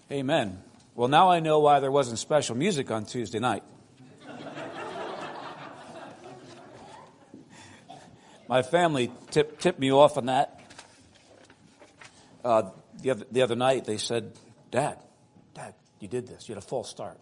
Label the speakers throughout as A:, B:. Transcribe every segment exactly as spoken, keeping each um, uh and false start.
A: Amen. Well, now I know why there wasn't special music on Tuesday night. My family tipped, tipped me off on that. Uh, the, other, the other night they said, Dad, Dad, you did this. You had a false start.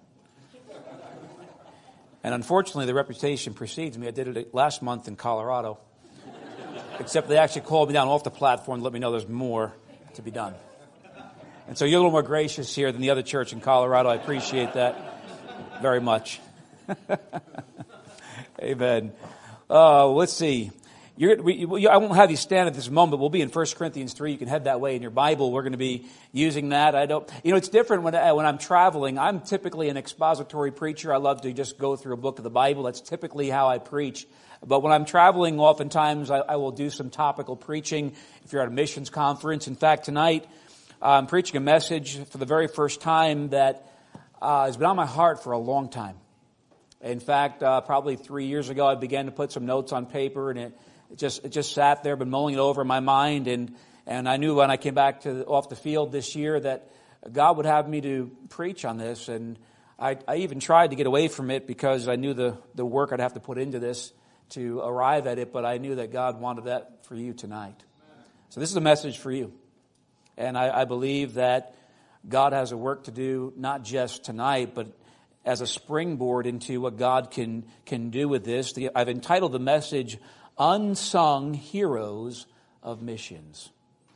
A: And unfortunately, the reputation precedes me. I did it last month in Colorado. Except they actually called me down off the platform to let me know there's more to be done. And so you're a little more gracious here than the other church in Colorado. I appreciate that very much. Amen. Uh, let's see. You're, we, I won't have you stand at this moment. We'll be in First Corinthians three. You can head that way in your Bible. We're going to be using that. I don't, you know, it's different when, I, when I'm traveling. I'm typically an expository preacher. I love to just go through a book of the Bible. That's typically how I preach. But when I'm traveling, oftentimes I, I will do some topical preaching. If you're at a missions conference, in fact, tonight I'm preaching a message for the very first time that uh, has been on my heart for a long time. In fact, uh, probably three years ago, I began to put some notes on paper, and it, it just it just sat there, been mulling it over in my mind, and and I knew when I came back to off the field this year that God would have me to preach on this, and I, I even tried to get away from it because I knew the the work I'd have to put into this to arrive at it, but I knew that God wanted that for you tonight. So this is a message for you. And I, I believe that God has a work to do, not just tonight, but as a springboard into what God can can do with this. The, I've entitled the message, Unsung Heroes of Missions.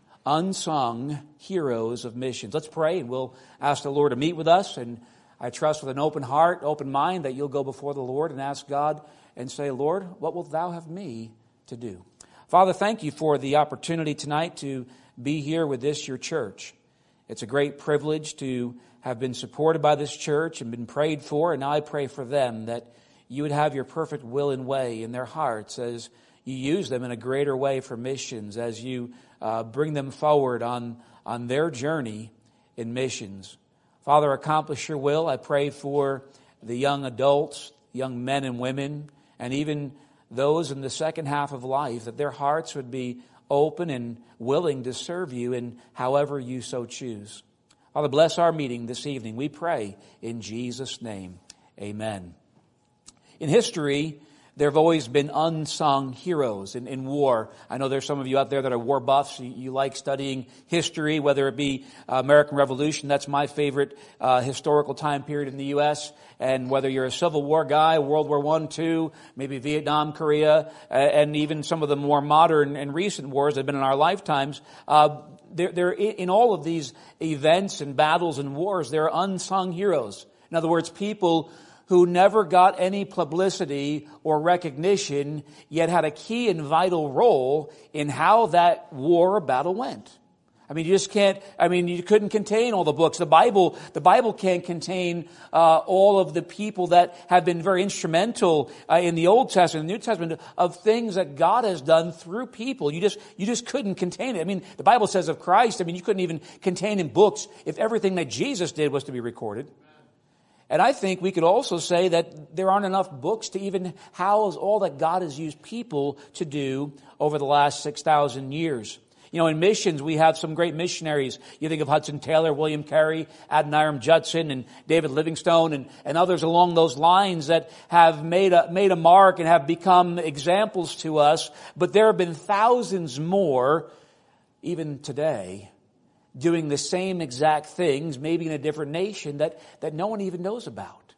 A: Unsung Heroes of Missions. Let's pray, and we'll ask the Lord to meet with us. And I trust with an open heart, open mind, that you'll go before the Lord and ask God and say, Lord, what wilt thou have me to do? Father, thank you for the opportunity tonight to be here with this, your church. It's a great privilege to have been supported by this church and been prayed for, and now I pray for them that you would have your perfect will and way in their hearts as you use them in a greater way for missions, as you uh, bring them forward on, on their journey in missions. Father, accomplish your will. I pray for the young adults, young men and women, and even those in the second half of life, that their hearts would be open and willing to serve you in however you so choose. Father, bless our meeting this evening. We pray in Jesus' name. Amen. In history, there have always been unsung heroes in, in war. I know there's some of you out there that are war buffs. You, you like studying history, whether it be uh, American Revolution. That's my favorite uh, historical time period in the U S And whether you're a Civil War guy, World War One, Two, maybe Vietnam, Korea, uh, and even some of the more modern and recent wars that have been in our lifetimes, uh, they're, they're in all of these events and battles and wars, there are unsung heroes. In other words, people who never got any publicity or recognition, yet had a key and vital role in how that war or battle went. I mean, you just can't, I mean, you couldn't contain all the books. The Bible, the Bible can't contain uh, all of the people that have been very instrumental uh, in the Old Testament, the New Testament, of things that God has done through people. You just, you just couldn't contain it. I mean, the Bible says of Christ, I mean, you couldn't even contain in books if everything that Jesus did was to be recorded. And I think we could also say that there aren't enough books to even house all that God has used people to do over the last six thousand years. You know, in missions, we have some great missionaries. You think of Hudson Taylor, William Carey, Adoniram Judson, and David Livingstone, and, and others along those lines that have made a, made a mark and have become examples to us. But there have been thousands more, even today, doing the same exact things, maybe in a different nation, that, that no one even knows about.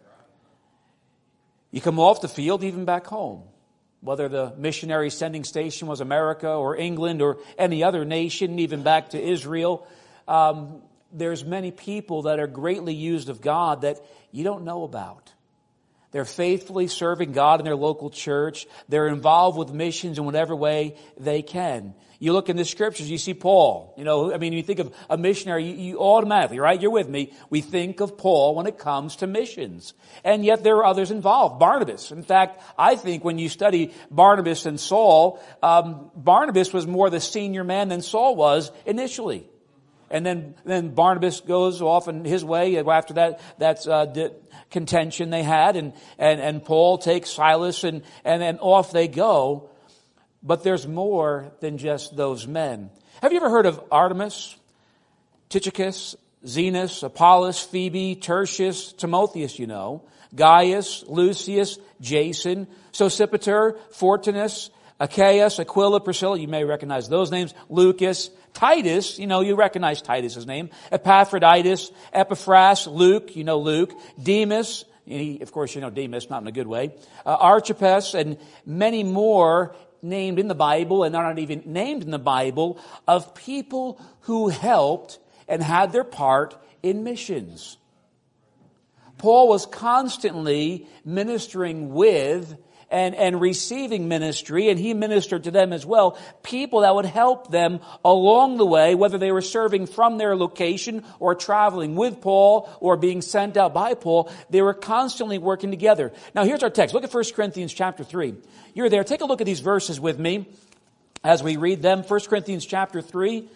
A: You come off the field, even back home, whether the missionary sending station was America or England or any other nation, even back to Israel, um, there's many people that are greatly used of God that you don't know about. They're faithfully serving God in their local church. They're involved with missions in whatever way they can. You look in the scriptures, you see Paul. You know, I mean, you think of a missionary, you, you automatically, right? You're with me. We think of Paul when it comes to missions. And yet there are others involved. Barnabas. In fact, I think when you study Barnabas and Saul, um, Barnabas was more the senior man than Saul was initially. And then, then Barnabas goes off in his way. After that, that's uh, the contention they had. And, and, and Paul takes Silas and, and then off they go. But there's more than just those men. Have you ever heard of Artemis, Tychicus, Zenas, Apollos, Phoebe, Tertius, Timotheus, you know, Gaius, Lucius, Jason, Sosipater, Fortunus, Achaeus, Aquila, Priscilla, you may recognize those names, Lucas, Titus, you know, you recognize Titus' name, Epaphroditus, Epaphras, Luke, you know Luke, Demas, he, of course you know Demas, not in a good way, uh, Archippus, and many more named in the Bible and are not even named in the Bible of people who helped and had their part in missions. Paul was constantly ministering with and, and receiving ministry, and he ministered to them as well, people that would help them along the way, whether they were serving from their location or traveling with Paul or being sent out by Paul. They were constantly working together. Now here's our text. Look at First Corinthians chapter three. You're there. Take a look at these verses with me as we read them. First Corinthians chapter three.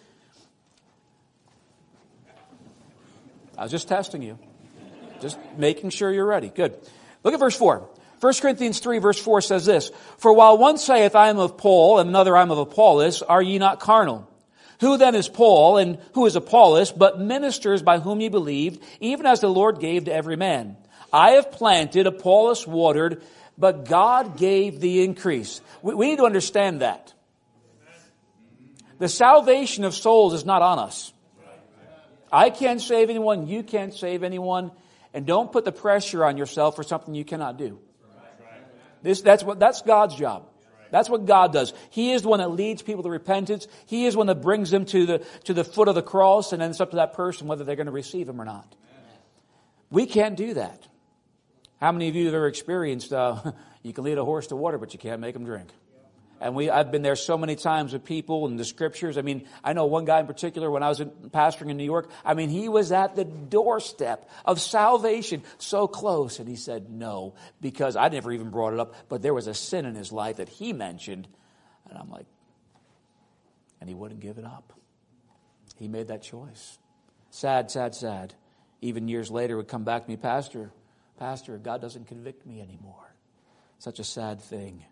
A: I was just testing you. Just making sure you're ready. Good. Look at verse four. First Corinthians three verse four says this, "For while one saith, I am of Paul, and another, I am of Apollos, are ye not carnal? Who then is Paul, and who is Apollos, but ministers by whom ye believed, even as the Lord gave to every man? I have planted, Apollos watered, but God gave the increase." We, we need to understand that. The salvation of souls is not on us. I can't save anyone, you can't save anyone, and don't put the pressure on yourself for something you cannot do. This, that's what, that's God's job. That's what God does. He is the one that leads people to repentance. He is the one that brings them to the, to the foot of the cross, and then it's up to that person whether they're going to receive Him or not. We can't do that. How many of you have ever experienced, uh, you can lead a horse to water, but you can't make him drink? And we, I've been there so many times with people and the scriptures. I mean, I know one guy in particular when I was in, pastoring in New York. I mean, he was at the doorstep of salvation, so close. And he said no, because I never even brought it up. But there was a sin in his life that he mentioned. And I'm like, and he wouldn't give it up. He made that choice. Sad, sad, sad. Even years later would come back to me, Pastor, Pastor, God doesn't convict me anymore. Such a sad thing.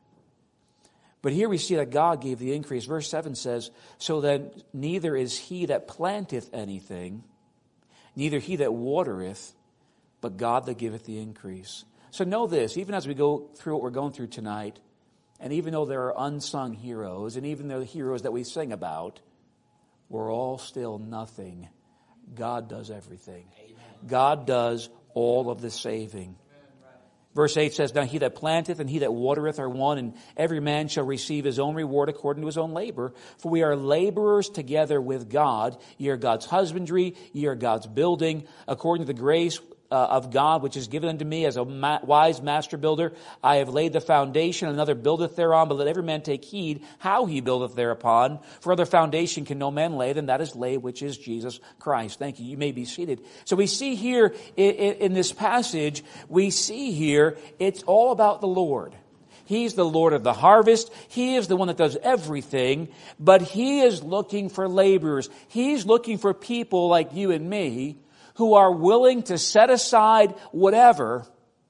A: But here we see that God gave the increase. Verse seven says, "So that neither is he that planteth anything, neither he that watereth, but God that giveth the increase." So know this, even as we go through what we're going through tonight, and even though there are unsung heroes, and even though the heroes that we sing about, we're all still nothing. God does everything. Amen. God does all of the saving. Verse eight says, "Now he that planteth and he that watereth are one, and every man shall receive his own reward according to his own labor. For we are laborers together with God. Ye are God's husbandry, ye are God's building. According to the grace uh, of God, which is given unto me as a ma- wise master builder, I have laid the foundation, another buildeth thereon. But let every man take heed how he buildeth thereupon. For other foundation can no man lay than that is laid, which is Jesus Christ." Thank you. You may be seated. So we see here in, in this passage, we see here, it's all about the Lord. He's the Lord of the harvest. He is the one that does everything, but He is looking for laborers. He's looking for people like you and me who are willing to set aside whatever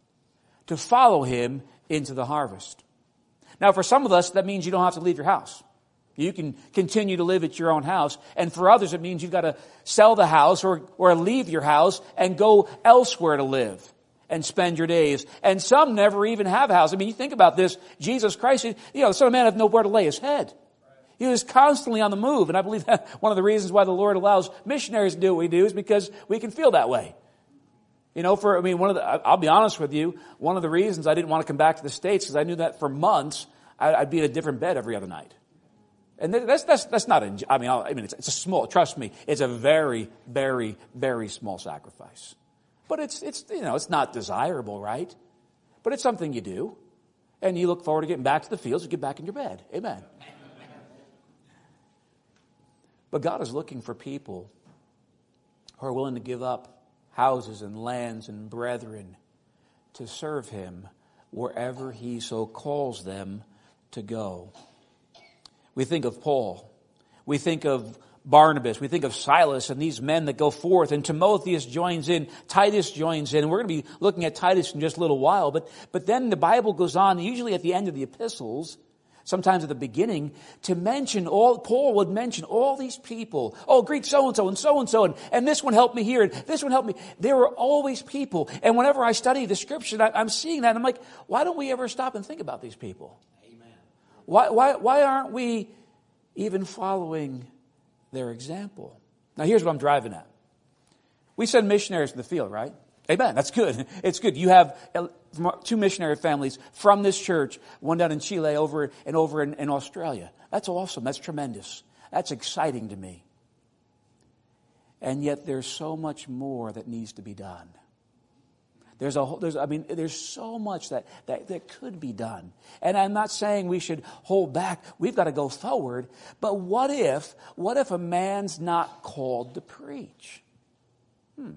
A: to follow Him into the harvest. Now, for some of us, that means you don't have to leave your house. You can continue to live at your own house. And for others, it means you've got to sell the house or, or leave your house and go elsewhere to live and spend your days. And some never even have a house. I mean, you think about this. Jesus Christ, you know, the Son of Man had nowhere to lay His head. He was constantly on the move. And I believe that one of the reasons why the Lord allows missionaries to do what we do is because we can feel that way. You know, for, I mean, one of the, I'll be honest with you, one of the reasons I didn't want to come back to the States because I knew that for months I'd be in a different bed every other night. And that's, that's, that's not, I mean, I mean, it's, it's a small, trust me, it's a very, very, very small sacrifice. But it's, it's, you know, it's not desirable, right? But it's something you do. And you look forward to getting back to the fields and get back in your bed. Amen. But God is looking for people who are willing to give up houses and lands and brethren to serve Him wherever He so calls them to go. We think of Paul. We think of Barnabas. We think of Silas and these men that go forth. And Timotheus joins in. Titus joins in. And we're going to be looking at Titus in just a little while. But, but then the Bible goes on, usually at the end of the epistles, sometimes at the beginning, to mention all, Paul would mention all these people. Oh, greet so-and-so and so-and-so, and, and this one helped me here, and this one helped me. There were always people. And whenever I study the Scripture, I, I'm seeing that, and I'm like, why don't we ever stop and think about these people? Amen. Why, why, why aren't we even following their example? Now, here's what I'm driving at. We send missionaries to the field, right? Amen. That's good. It's good. You have two missionary families from this church, one down in Chile over and over in, in Australia. That's awesome. That's tremendous. That's exciting to me. And yet there's so much more that needs to be done. There's a whole, there's, I mean, there's so much that, that, that could be done. And I'm not saying we should hold back. We've got to go forward. But what if, what if a man's not called to preach? Hmm.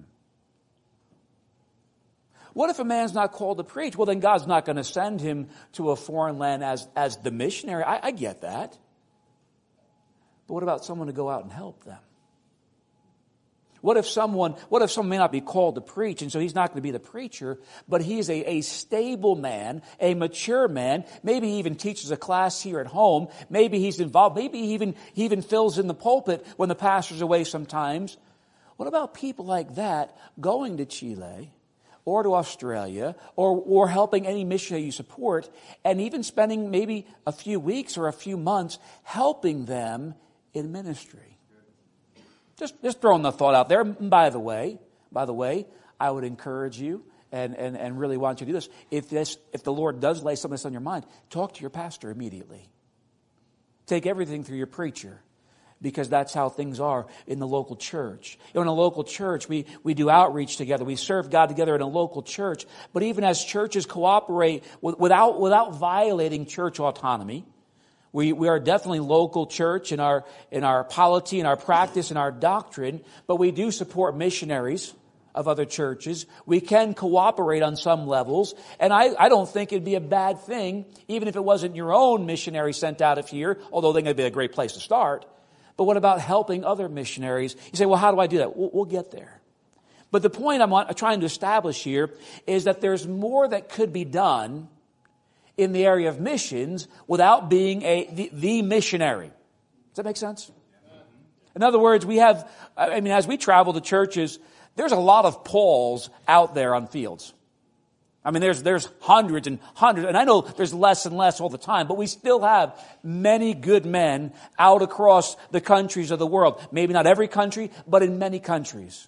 A: What if a man's not called to preach? Well, then God's not going to send him to a foreign land as, as the missionary. I, I get that. But what about someone to go out and help them? What if someone, what if someone may not be called to preach, and so he's not going to be the preacher, but he's a, a stable man, a mature man, maybe he even teaches a class here at home, maybe he's involved, maybe he even, he even fills in the pulpit when the pastor's away sometimes. What about people like that going to Chile or to Australia, or, or helping any missionary you support, and even spending maybe a few weeks or a few months helping them in ministry? Just, just throwing the thought out there. By the way, by the way, I would encourage you and, and, and really want you to do this. If this, if the Lord does lay something on your mind, talk to your pastor immediately. Take everything through your preacher, because that's how things are in the local church. You know, in a local church, we, we do outreach together. We serve God together in a local church. But even as churches cooperate with, without, without violating church autonomy, we, we are definitely local church in our, in our polity, in our practice, in our doctrine. But we do support missionaries of other churches. We can cooperate on some levels. And I, I don't think it'd be a bad thing, even if it wasn't your own missionary sent out of here, although they would be a great place to start. But what about helping other missionaries? You say, well, how do I do that? We'll, we'll get there. But the point I'm trying to establish here is that there's more that could be done in the area of missions without being a the, the missionary. Does that make sense? In other words, we have, I mean, as we travel to churches, there's a lot of Pauls out there on fields. I mean, there's there's hundreds and hundreds, and I know there's less and less all the time, but we still have many good men out across the countries of the world. Maybe not every country, but in many countries.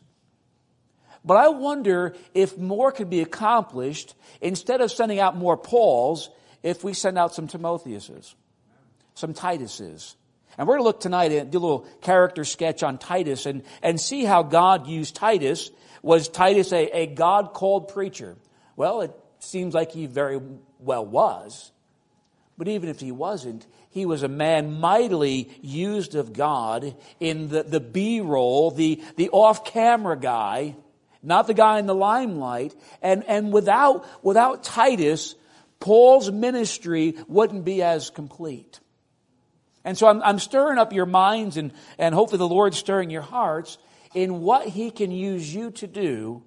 A: But I wonder if more could be accomplished instead of sending out more Pauls, if we send out some Timotheuses, some Tituses. And we're going to look tonight and do a little character sketch on Titus and, and see how God used Titus. Was Titus a, a God-called preacher? Well, it seems like he very well was. But even if he wasn't, he was a man mightily used of God in the, the B-roll, the, the off-camera guy, not the guy in the limelight. And, and without, without Titus, Paul's ministry wouldn't be as complete. And so I'm, I'm stirring up your minds, and, and hopefully the Lord's stirring your hearts in what he can use you to do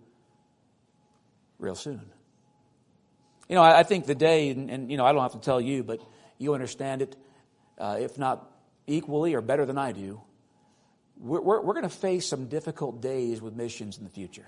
A: real soon. You know, I think the day, and, and you know, I don't have to tell you, but you understand it, uh, if not equally or better than I do. We're, we're, we're going to face some difficult days with missions in the future.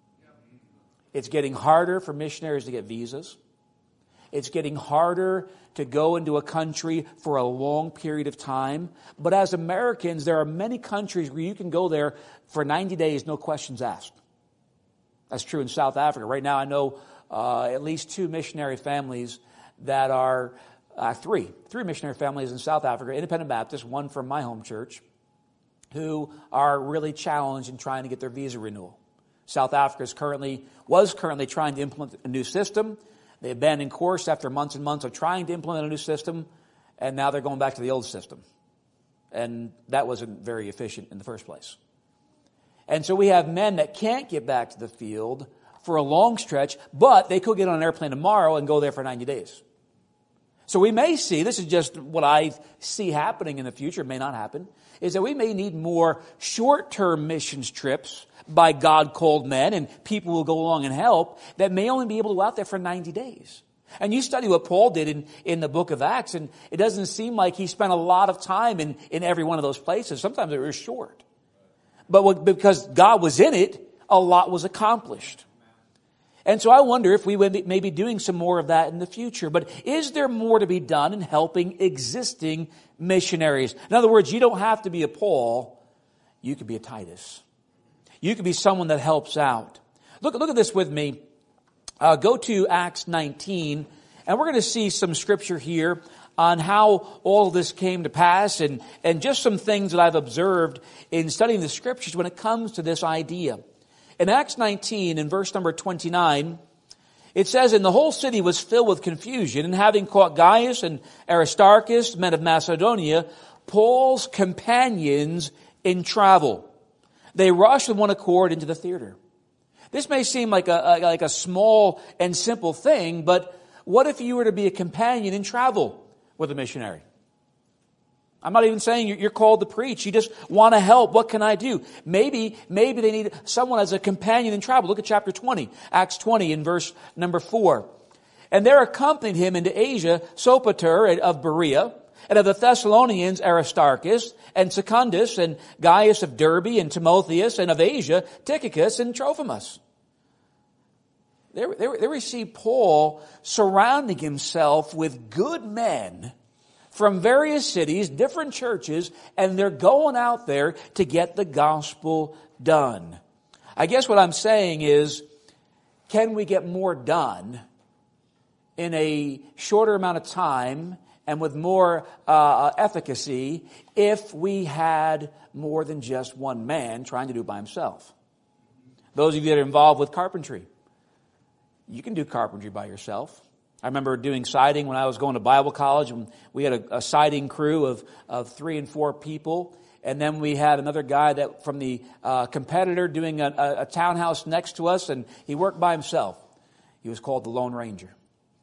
A: It's getting harder for missionaries to get visas. It's getting harder to go into a country for a long period of time. But as Americans, there are many countries where you can go there for ninety days, no questions asked. That's true in South Africa. Right now, I know uh, at least two missionary families that are, uh, three, three missionary families in South Africa, Independent Baptist, one from my home church, who are really challenged in trying to get their visa renewal. South Africa is currently, was currently trying to implement a new system. They abandoned course after months and months of trying to implement a new system, and now they're going back to the old system. And that wasn't very efficient in the first place. And so we have men that can't get back to the field for a long stretch, but they could get on an airplane tomorrow and go there for ninety days. So we may see, this is just what I see happening in the future, it may not happen, is that we may need more short-term missions trips by God-called men, and people will go along and help, that may only be able to go out there for ninety days. And you study what Paul did in, in the book of Acts, and it doesn't seem like he spent a lot of time in, in every one of those places. Sometimes it was short. But what, because God was in it, a lot was accomplished. And so I wonder if we would may be doing some more of that in the future. But is there more to be done in helping existing missionaries? In other words, you don't have to be a Paul. You could be a Titus. You could be someone that helps out. Look, look at this with me. Uh, go to Acts nineteen, and we're going to see some scripture here on how all of this came to pass, and, and just some things that I've observed in studying the scriptures when it comes to this idea. In Acts nineteen, in verse number twenty-nine, it says, "And the whole city was filled with confusion, and having caught Gaius and Aristarchus, men of Macedonia, Paul's companions in travel, they rushed with one accord into the theater." This may seem like a, like a small and simple thing, but what if you were to be a companion in travel with a missionary? I'm not even saying you're called to preach. You just want to help. What can I do? Maybe, maybe they need someone as a companion in travel. Look at chapter twenty, Acts twenty in verse number four. "And there accompanied him into Asia Sopater of Berea, and of the Thessalonians Aristarchus, and Secundus, and Gaius of Derbe, and Timotheus, and of Asia Tychicus and Trophimus." They, they, they received Paul surrounding himself with good men from various cities, different churches, and they're going out there to get the gospel done. I guess what I'm saying is, can we get more done in a shorter amount of time and with more uh, efficacy if we had more than just one man trying to do it by himself? Those of you that are involved with carpentry, you can do carpentry by yourself. I remember doing siding when I was going to Bible college, and we had a, a siding crew of, of three and four people. And then we had another guy that from the uh, competitor doing a, a, a townhouse next to us, and he worked by himself. He was called the Lone Ranger.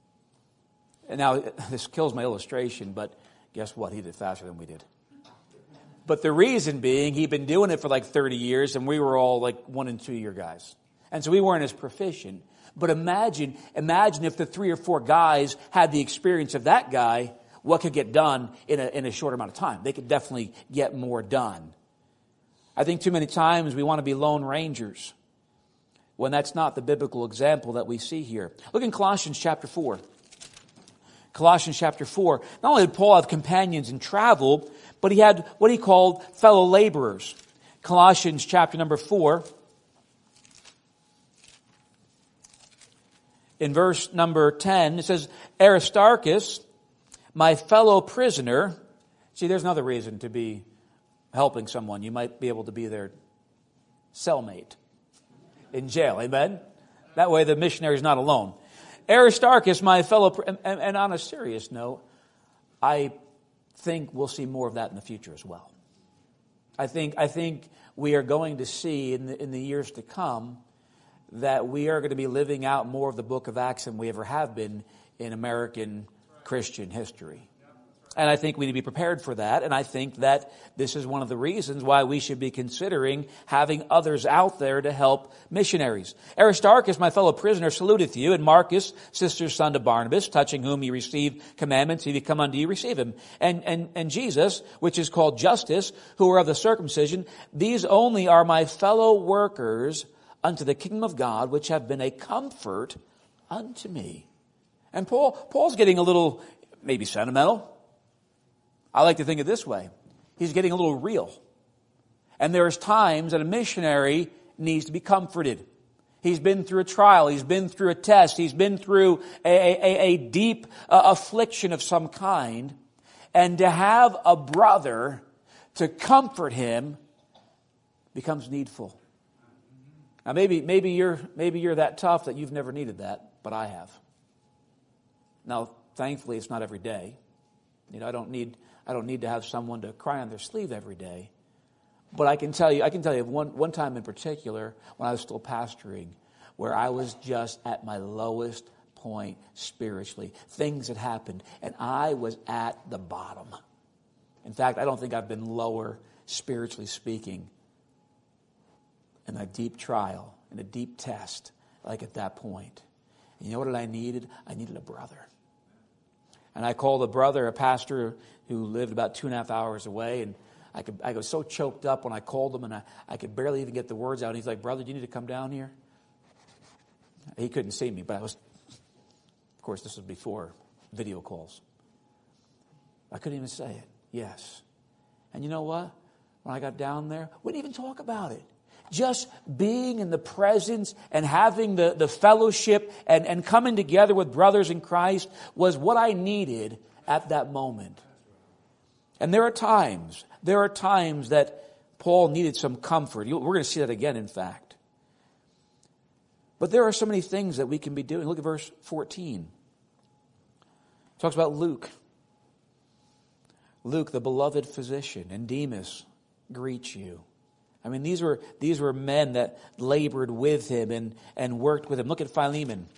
A: And now, this kills my illustration, but guess what? He did it faster than we did. But the reason being, he'd been doing it for like thirty years, and we were all like one and two year guys. And so we weren't as proficient. But imagine, imagine if the three or four guys had the experience of that guy, what could get done in a, in a short amount of time. They could definitely get more done. I think too many times we want to be lone rangers when that's not the biblical example that we see here. Look in Colossians chapter four. Colossians chapter four. Not only did Paul have companions in travel, but he had what he called fellow laborers. Colossians chapter number four. In verse number ten, it says, "Aristarchus, my fellow prisoner." See, there's another reason to be helping someone. You might be able to be their cellmate in jail. Amen? That way the missionary is not alone. "Aristarchus, my fellow..." And, and, and on a serious note, I think we'll see more of that in the future as well. I think, I think we are going to see in the, in the years to come that we are going to be living out more of the book of Acts than we ever have been in American Christian history. And I think we need to be prepared for that. And I think that this is one of the reasons why we should be considering having others out there to help missionaries. "Aristarchus, my fellow prisoner, saluteth you, and Marcus, sister's son to Barnabas, touching whom ye received commandments, if he come unto you, receive him. And, and, and Jesus, which is called Justus, who are of the circumcision, these only are my fellow workers unto the kingdom of God, which have been a comfort unto me." And Paul, Paul's getting a little, maybe sentimental. I like to think it this way. He's getting a little real. And there's times that a missionary needs to be comforted. He's been through a trial. He's been through a test. He's been through a, a, a deep uh, affliction of some kind. And to have a brother to comfort him becomes needful. Now maybe maybe you're maybe you're that tough that you've never needed that, but I have. Now, thankfully, it's not every day. You know, I don't need I don't need to have someone to cry on their sleeve every day. But I can tell you I can tell you one one time in particular when I was still pastoring, where I was just at my lowest point spiritually. Things had happened, and I was at the bottom. In fact, I don't think I've been lower spiritually speaking in a deep trial, in a deep test, like at that point. And you know what I needed? I needed a brother. And I called a brother, a pastor who lived about two and a half hours away, and I could I was so choked up when I called him, and I, I could barely even get the words out. And he's like, brother, do you need to come down here? He couldn't see me, but I was, of course, this was before video calls. I couldn't even say it. Yes. And you know what? When I got down there, we didn't even talk about it. Just being in the presence and having the, the fellowship and, and coming together with brothers in Christ was what I needed at that moment. And there are times, there are times that Paul needed some comfort. We're going to see that again, in fact. But there are so many things that we can be doing. Look at verse fourteen. It talks about Luke. Luke, the beloved physician, and Demas greet you. I mean, these were these were men that labored with him and, and worked with him. Look at Philemon.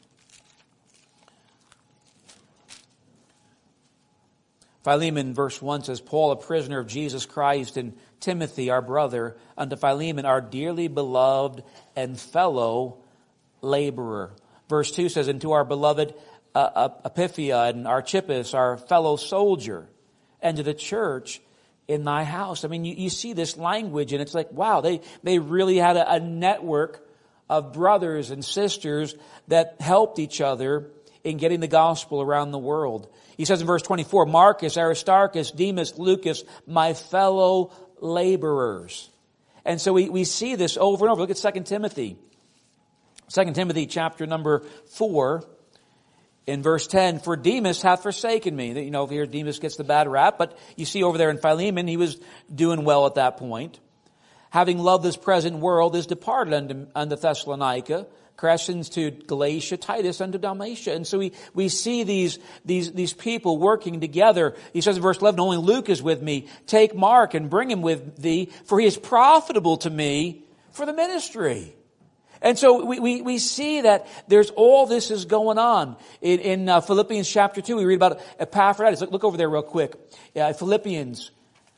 A: Philemon, verse one says, Paul, a prisoner of Jesus Christ, and Timothy, our brother, unto Philemon, our dearly beloved and fellow laborer. Verse two says, and to our beloved uh, Epaphia and Archippus, our fellow soldier, and to the church in thy house. I mean, you, you see this language, and it's like, wow, they, they really had a, a network of brothers and sisters that helped each other in getting the gospel around the world. He says in verse twenty-four, Marcus, Aristarchus, Demas, Lucas, my fellow laborers. And so we, we see this over and over. Look at Second Timothy. Second Timothy chapter number four. In verse ten, for Demas hath forsaken me. You know, here Demas gets the bad rap, but you see over there in Philemon, he was doing well at that point. Having loved this present world, is departed unto, unto Thessalonica, Crescens to Galatia, Titus unto Dalmatia. And so we, we see these, these, these people working together. He says in verse eleven, only Luke is with me. Take Mark and bring him with thee, for he is profitable to me for the ministry. And so we, we, we see that there's all this is going on. In, in uh, Philippians chapter two, we read about Epaphroditus. Look, look over there real quick. Uh, Philippians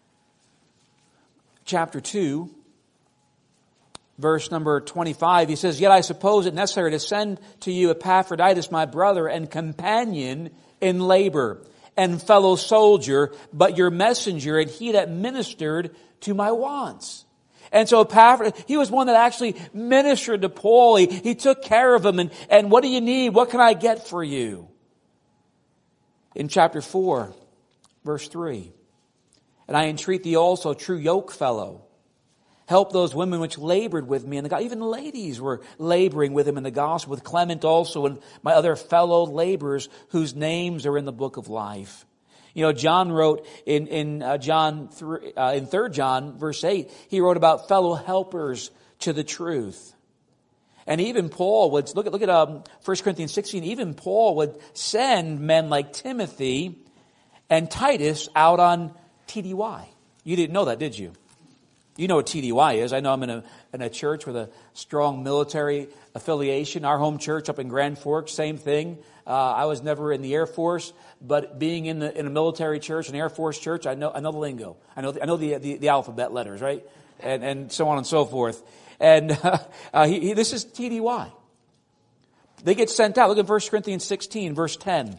A: chapter two, verse number twenty-five, he says, yet I suppose it necessary to send to you Epaphroditus, my brother and companion in labor and fellow soldier, but your messenger and he that ministered to my wants. And so Epaphroditus, he was one that actually ministered to Paul. He, he took care of him. And, and what do you need? What can I get for you? In chapter four, verse three. And I entreat thee also, true yoke fellow, help those women which labored with me in the gospel. Even the ladies were laboring with him in the gospel, with Clement also and my other fellow laborers whose names are in the book of life. You know, John wrote in in uh, John three, uh, in Third John verse eight, he wrote about fellow helpers to the truth. And even Paul would look at look at um, First Corinthians sixteen. Even Paul would send men like Timothy and Titus out on T D Y. You didn't know that, did you? You know what T D Y is. I know I'm in a in a church with a strong military affiliation. Our home church up in Grand Forks, same thing. Uh, I was never in the Air Force, but being in the in a military church, an Air Force church, I know I know the lingo. I know the, I know the, the the alphabet letters, right, and and so on and so forth. And uh, uh, he, he, this is T D Y. They get sent out. Look at First Corinthians sixteen, verse ten.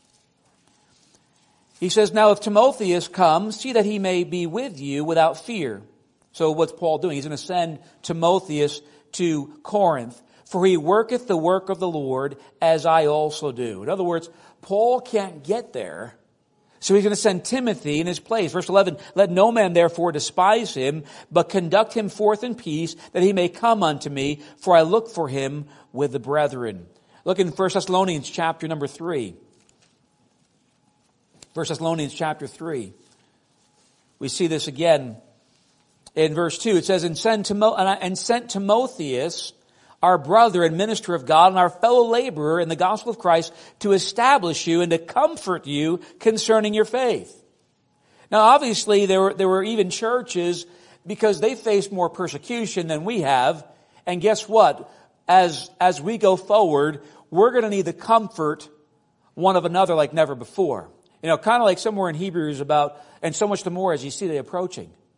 A: He says, "Now if Timotheus comes, see that he may be with you without fear." So what's Paul doing? He's going to send Timotheus to Corinth. For he worketh the work of the Lord, as I also do. In other words, Paul can't get there, so he's going to send Timothy in his place. Verse eleven, let no man therefore despise him, but conduct him forth in peace, that he may come unto me, for I look for him with the brethren. Look in First Thessalonians chapter number three. First Thessalonians chapter three. We see this again in verse two. It says, and send Timo- and sent Timotheus, our brother and minister of God and our fellow laborer in the gospel of Christ, to establish you and to comfort you concerning your faith. Now, obviously, there were, there were even churches, because they faced more persecution than we have. And guess what? As, as we go forward, we're going to need the comfort one of another like never before. You know, kind of like somewhere in Hebrews about, and so much the more as you see the approaching.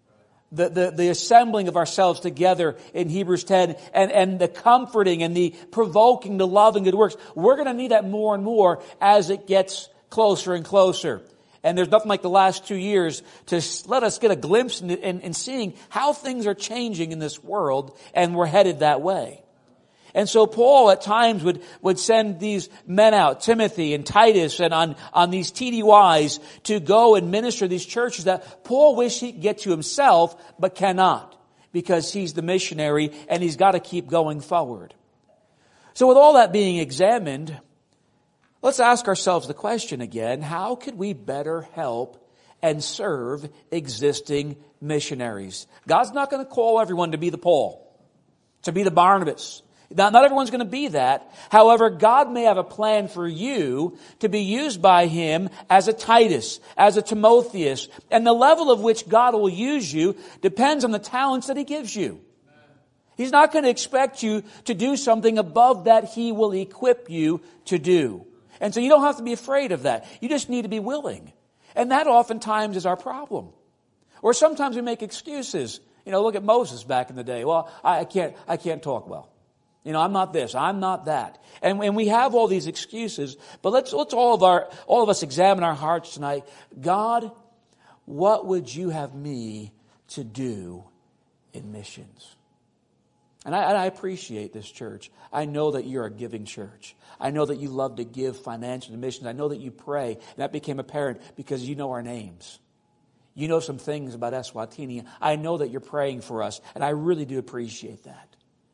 A: the, the, the assembling of ourselves together in Hebrews ten, and, and the comforting and the provoking, the loving good works, we're going to need that more and more as it gets closer and closer. And there's nothing like the last two years to let us get a glimpse in, in, in seeing how things are changing in this world, and we're headed that way. And so Paul at times would, would send these men out, Timothy and Titus, and on, on these T D Ys to go and minister to these churches that Paul wished he could get to himself, but cannot, because he's the missionary and he's got to keep going forward. So with all that being examined, let's ask ourselves the question again, how could we better help and serve existing missionaries? God's not going to call everyone to be the Paul, to be the Barnabas. Not, not everyone's going to be that. However, God may have a plan for you to be used by Him as a Titus, as a Timotheus. And the level of which God will use you depends on the talents that He gives you. He's not going to expect you to do something above that He will equip you to do. And so you don't have to be afraid of that. You just need to be willing. And that oftentimes is our problem. Or sometimes we make excuses. You know, look at Moses back in the day. Well, I can't, I can't talk well. You know, I'm not this, I'm not that. And, and we have all these excuses, but let's, let's all of our, all of us examine our hearts tonight. God, what would you have me to do in missions? And I, and I appreciate this church. I know that you're a giving church. I know that you love to give financially to missions. I know that you pray, and that became apparent because you know our names. You know some things about Eswatini. I know that you're praying for us, and I really do appreciate that.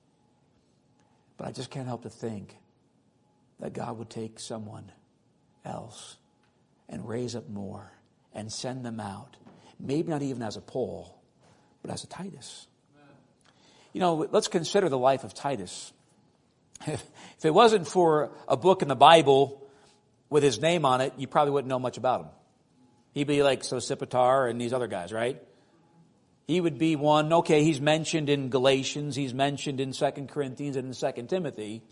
A: But I just can't help to think that God would take someone else and raise up more and send them out. Maybe not even as a Paul, but as a Titus. You know, let's consider the life of Titus. If it wasn't for a book in the Bible with his name on it, you probably wouldn't know much about him. He'd be like Sosipater and these other guys, right? He would be one, okay, he's mentioned in Galatians, he's mentioned in Second Corinthians and in Second Timothy.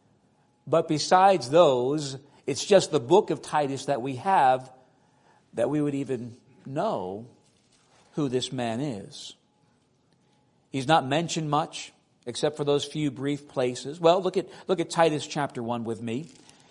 A: But besides those, it's just the book of Titus that we have that we would even know who this man is. He's not mentioned much, except for those few brief places. Well, look at look at Titus chapter one with me.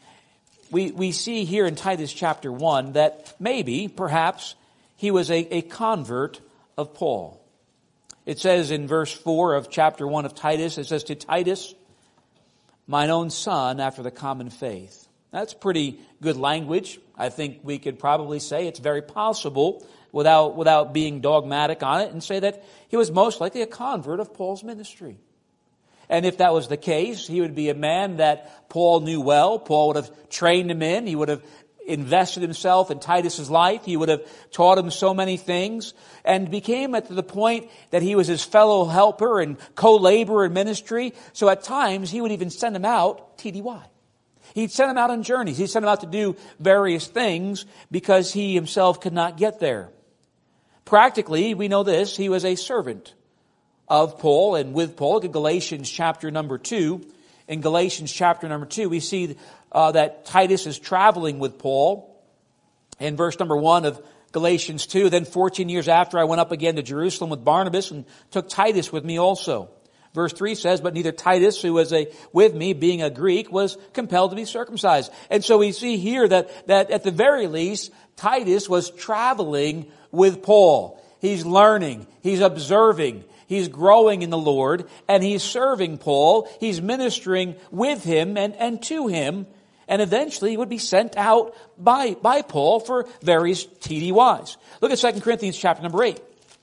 A: We we see here in Titus chapter one that maybe, perhaps, he was a, a convert of Paul. It says in verse four of chapter one of Titus, it says, to Titus, mine own son, after the common faith. That's pretty good language. I think we could probably say it's very possible without, without being dogmatic on it and say that he was most likely a convert of Paul's ministry. And if that was the case, he would be a man that Paul knew well. Paul would have trained him in. He would have invested himself in Titus's life. He would have taught him so many things and became at the point that he was his fellow helper and co-laborer in ministry. So at times he would even send him out T D Y. He'd send him out on journeys. He'd send him out to do various things because he himself could not get there. Practically, we know this, he was a servant of Paul and with Paul. Look at Galatians chapter number two. In Galatians chapter number two, we see uh, that Titus is traveling with Paul. In verse number one of Galatians two, then fourteen years after I went up again to Jerusalem with Barnabas and took Titus with me also. Verse three says, but neither Titus, who was a, with me, being a Greek, was compelled to be circumcised. And so we see here that, that at the very least, Titus was traveling with Paul. He's learning. He's observing. He's growing in the Lord, and he's serving Paul. He's ministering with him and, and to him, and eventually he would be sent out by, by Paul for various T D Ys. Look at Second Corinthians chapter number eight.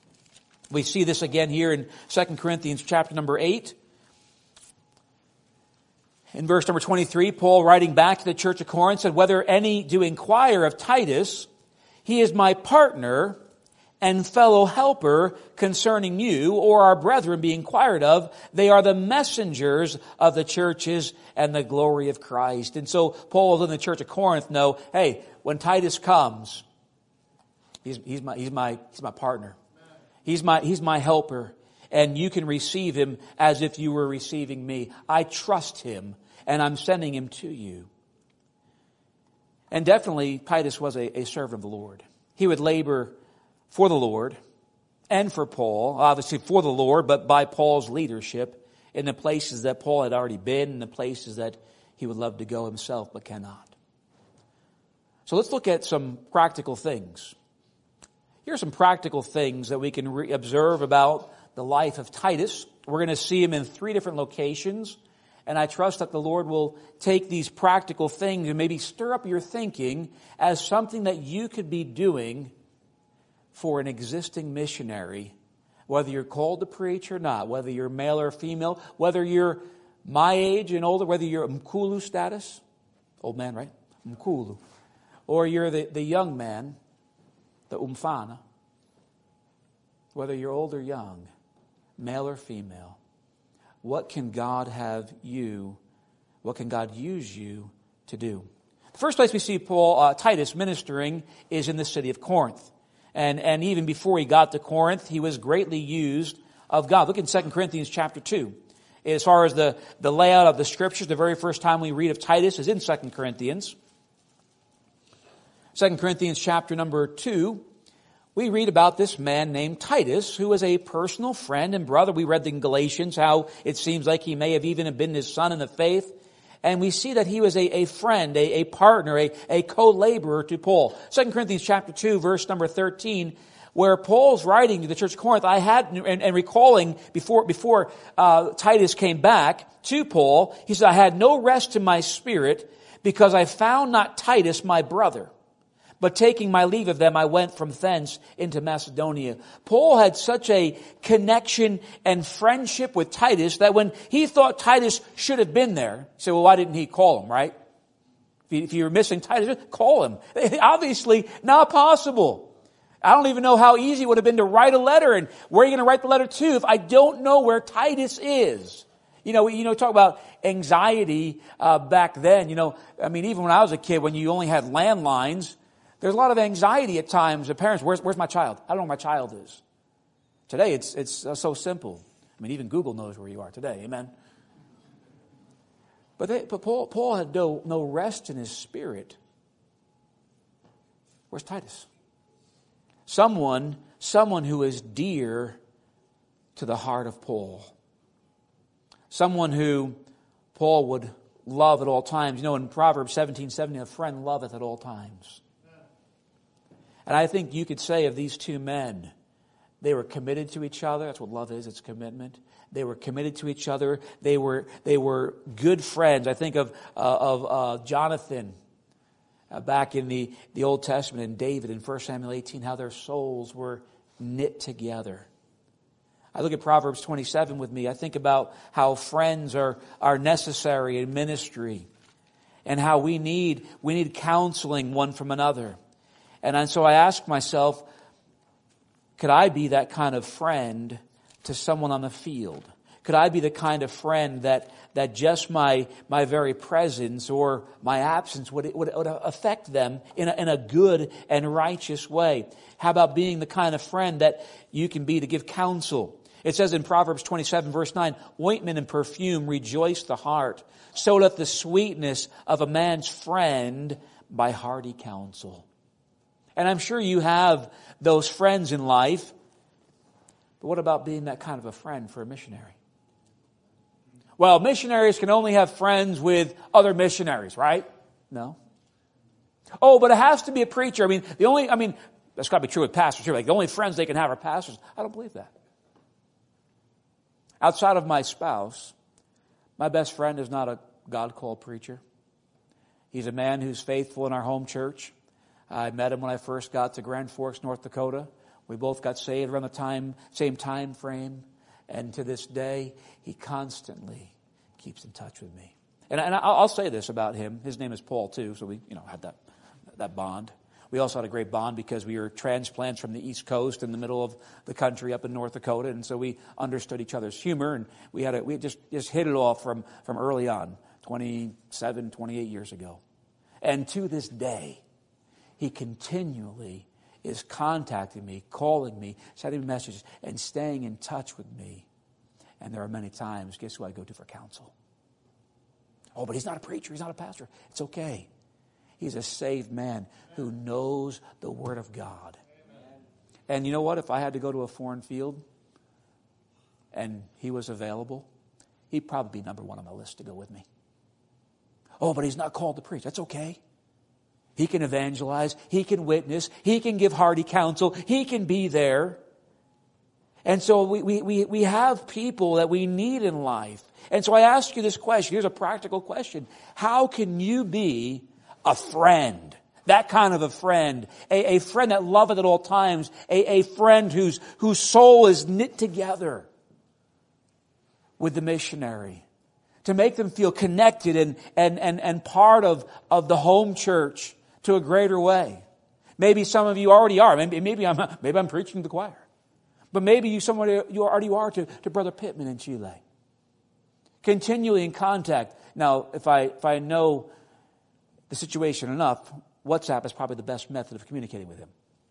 A: We see this again here in Second Corinthians chapter number eight. In verse number twenty-three, Paul, writing back to the church of Corinth, said, whether any do inquire of Titus, he is my partner and fellow helper concerning you, or our brethren be inquired of. They are the messengers of the churches and the glory of Christ. And so Paul was in the church of Corinth know, hey, when Titus comes, he's, he's my, he's my, he's my partner. He's my, he's my helper. And you can receive him as if you were receiving me. I trust him and I'm sending him to you. And definitely Titus was a, a servant of the Lord. He would labor for the Lord. and for Paul, obviously for the Lord, but by Paul's leadership in the places that Paul had already been, and the places that he would love to go himself but cannot. So let's look at some practical things. Here are some practical things that we can re- observe about the life of Titus. We're going to see him in three different locations, and I trust that the Lord will take these practical things and maybe stir up your thinking as something that you could be doing for an existing missionary, whether you're called to preach or not, whether you're male or female, whether you're my age and older, whether you're Mkulu status, old man, right? Mkulu. Or you're the, the young man, the umfana, whether you're old or young, male or female, what can God have you, what can God use you to do? The first place we see Paul, uh, Titus ministering is in the city of Corinth. And, and even before he got to Corinth, he was greatly used of God. Look in Second Corinthians chapter two. As far as the, the layout of the scriptures, the very first time we read of Titus is in Second Corinthians. Second Corinthians chapter number two, we read about this man named Titus, who was a personal friend and brother. We read in Galatians how it seems like he may have even been his son in the faith. And we see that he was a, a friend, a, a partner, a, a co-laborer to Paul. Second Corinthians chapter two, verse number thirteen, where Paul's writing to the church of Corinth, I had, and, and recalling before, before uh, Titus came back to Paul, he said, I had no rest in my spirit because I found not Titus my brother. But taking my leave of them, I went from thence into Macedonia. Paul had such a connection and friendship with Titus that when he thought Titus should have been there, he said, well, why didn't he call him, right? If you were missing Titus, call him. Obviously not possible. I don't even know how easy it would have been to write a letter, and where are you going to write the letter to if I don't know where Titus is? You know, you know, talk about anxiety uh, back then. You know, I mean, even when I was a kid, when you only had landlines, there's a lot of anxiety at times. The parents, where's, where's my child? I don't know where my child is. Today, it's it's uh, so simple. I mean, even Google knows where you are today. Amen. But they, but Paul Paul had no no rest in his spirit. Where's Titus? Someone someone who is dear to the heart of Paul. Someone who Paul would love at all times. You know, in Proverbs seventeen seventy, a friend loveth at all times. And I think you could say of these two men, they were committed to each other. That's what love is, it's commitment. They were committed to each other. They were they were good friends. I think of uh, of uh, Jonathan uh, back in the, the Old Testament, and David in First Samuel eighteen, how their souls were knit together. I look at Proverbs twenty-seven with me. I think about how friends are, are necessary in ministry, and how we need we need counseling one from another. And so I ask myself, could I be that kind of friend to someone on the field? Could I be the kind of friend that, that just my, my very presence or my absence would, would, would affect them in a, in a good and righteous way? How about being the kind of friend that you can be to give counsel? It says in Proverbs twenty-seven verse nine, ointment and perfume rejoice the heart. So doth the sweetness of a man's friend by hearty counsel. And I'm sure you have those friends in life. But what about being that kind of a friend for a missionary? Well, missionaries can only have friends with other missionaries, right? No. Oh, but it has to be a preacher. I mean, the only, I mean, that's got to be true with pastors too. Like the only friends they can have are pastors. I don't believe that. Outside of my spouse, my best friend is not a God-called preacher. He's a man who's faithful in our home church. I met him when I first got to Grand Forks, North Dakota. We both got saved around the time, same time frame. And to this day, he constantly keeps in touch with me. And, and I'll say this about him. His name is Paul, too, so we you know had that, that bond. We also had a great bond because we were transplants from the East Coast in the middle of the country up in North Dakota. And so we understood each other's humor. And we had a, we just, just hit it off from, from early on, twenty-seven, twenty-eight years ago. And to this day, he continually is contacting me, calling me, sending me messages, and staying in touch with me. And there are many times, guess who I go to for counsel? Oh, but he's not a preacher. He's not a pastor. It's okay. He's a saved man who knows the Word of God. And you know what? If I had to go to a foreign field and he was available, he'd probably be number one on my list to go with me. Oh, but he's not called to preach. That's okay. He can evangelize. He can witness. He can give hearty counsel. He can be there. And so we, we, we, we have people that we need in life. And so I ask you this question. Here's a practical question. How can you be a friend? That kind of a friend. A, a friend that loveth at all times. A, a friend whose, whose soul is knit together with the missionary. To make them feel connected and, and, and, and part of, of the home church to a greater way. Maybe some of you already are. Maybe, maybe I'm maybe I'm preaching to the choir. But maybe you somebody you already are to, to Brother Pittman in Chile. Continually in contact. Now, if I if I know the situation enough, WhatsApp is probably the best method of communicating with him.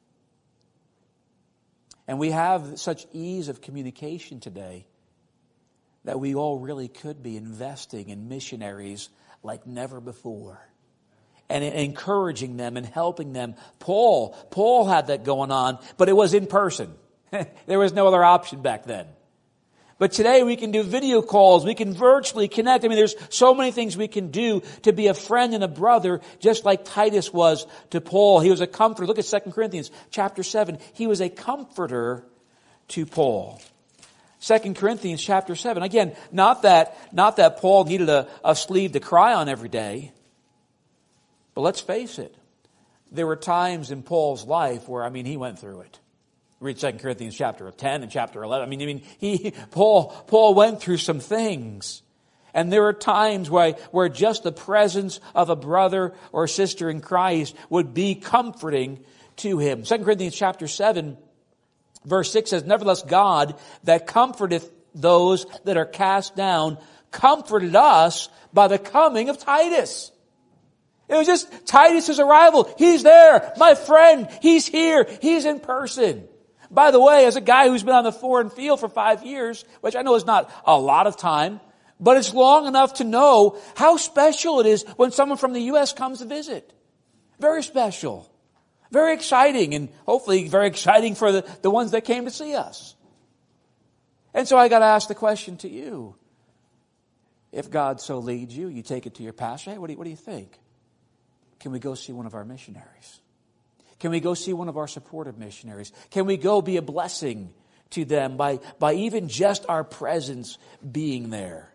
A: And we have such ease of communication today that we all really could be investing in missionaries like never before. And encouraging them and helping them. Paul, Paul had that going on, but it was in person. There was no other option back then. But today we can do video calls. We can virtually connect. I mean, there's so many things we can do to be a friend and a brother, just like Titus was to Paul. He was a comforter. Look at Second Corinthians chapter seven. He was a comforter to Paul. Second Corinthians chapter seven. Again, not that, not that Paul needed a, a sleeve to cry on every day. But let's face it. There were times in Paul's life where, I mean, he went through it. Read Second Corinthians chapter ten and chapter eleven. I mean, I mean, he, Paul, Paul went through some things. And there are times where, where just the presence of a brother or sister in Christ would be comforting to him. Second Corinthians chapter seven, verse six says, Nevertheless, God that comforteth those that are cast down, comforted us by the coming of Titus. It was just Titus' arrival. He's there. My friend. He's here. He's in person. By the way, as a guy who's been on the foreign field for five years, which I know is not a lot of time, but it's long enough to know how special it is when someone from the U S comes to visit. Very special. Very exciting, and hopefully very exciting for the, the ones that came to see us. And so I got to ask the question to you. If God so leads you, you take it to your pastor. Hey, what do you, what do you think? Can we go see one of our missionaries? Can we go see one of our supportive missionaries? Can we go be a blessing to them by, by even just our presence being there?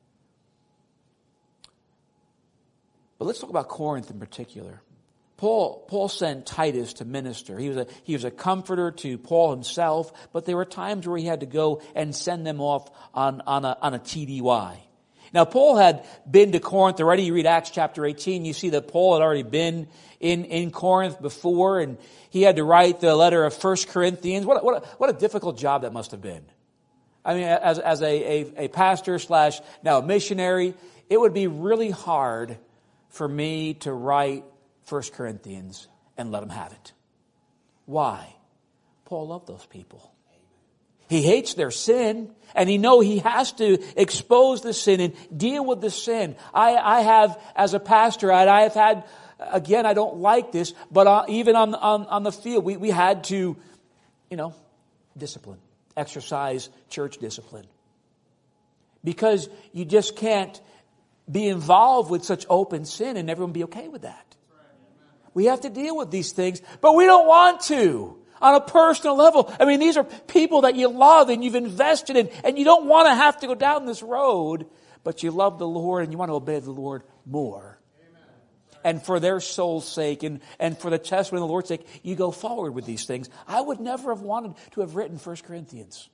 A: But let's talk about Corinth in particular. Paul, Paul sent Titus to minister. He was a, he was a comforter to Paul himself, but there were times where he had to go and send them off on, on a, on a T D Y. Now, Paul had been to Corinth already. You read Acts chapter eighteen, you see that Paul had already been in, in Corinth before, and he had to write the letter of First Corinthians. What a, what a, what a difficult job that must have been. I mean, as, as a, a, a pastor slash now a missionary, it would be really hard for me to write First Corinthians and let him have it. Why? Paul loved those people. He hates their sin, and he knows he has to expose the sin and deal with the sin. I, I have, as a pastor, I, I have had, again, I don't like this, but uh, even on, on, on the field, we, we had to, you know, discipline, exercise church discipline. Because you just can't be involved with such open sin and everyone be okay with that. We have to deal with these things, but we don't want to. On a personal level. I mean, these are people that you love and you've invested in, and you don't want to have to go down this road, but you love the Lord and you want to obey the Lord more. Amen. And for their soul's sake and, and for the testimony of the Lord's sake, you go forward with these things. I would never have wanted to have written First Corinthians.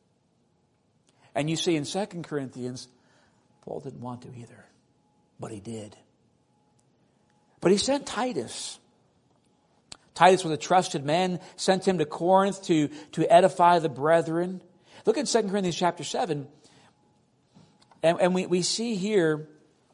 A: And you see in Second Corinthians, Paul didn't want to either, but he did. But he sent Titus. Titus was a trusted man, sent him to Corinth to, to edify the brethren. Look at Second Corinthians chapter seven. And, and we, we see here,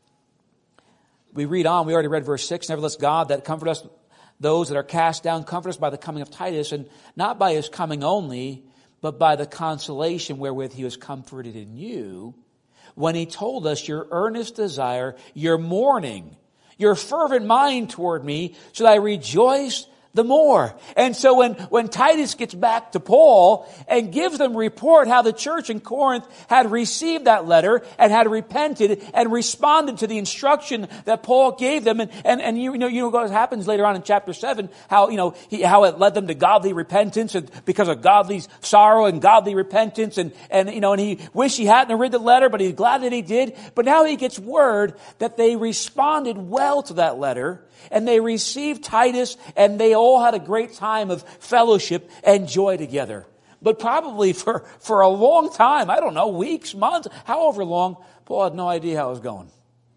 A: we read on, we already read verse six, Nevertheless, God that comfort us, those that are cast down, comfort us by the coming of Titus, and not by his coming only, but by the consolation wherewith he was comforted in you, when he told us your earnest desire, your mourning, your fervent mind toward me, so that I rejoiced the more. And so when, when Titus gets back to Paul and gives them report how the church in Corinth had received that letter and had repented and responded to the instruction that Paul gave them, and, and, and you know, you know what happens later on in chapter seven, how, you know, he, how it led them to godly repentance and because of godly sorrow and godly repentance, and, and, you know, and he wished he hadn't read the letter, but he's glad that he did. But now he gets word that they responded well to that letter, and they received Titus, and they all had a great time of fellowship and joy together. But probably for, for a long time, I don't know, weeks, months, however long, Paul had no idea how it was going.